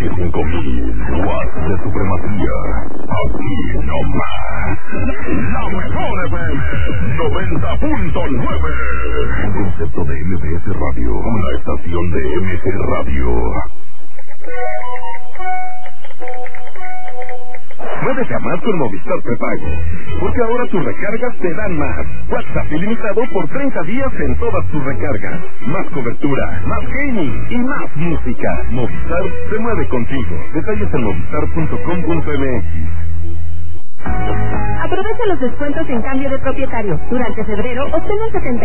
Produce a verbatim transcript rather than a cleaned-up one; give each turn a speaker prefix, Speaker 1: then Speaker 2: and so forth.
Speaker 1: veinticinco mil watts de supremacía. Aquí nomás. La mejor F M noventa punto nueve. Un concepto de M B S Radio. Una estación de M G Radio. Muévete a más con Movistar Prepago, porque ahora tus recargas te dan más. WhatsApp ilimitado por treinta días en todas tus recargas. Más cobertura, más gaming y más música. Movistar se mueve contigo. Detalles en movistar punto com punto m x.
Speaker 2: Aprovecha los descuentos en cambio de propietario. Durante febrero obtén el setenta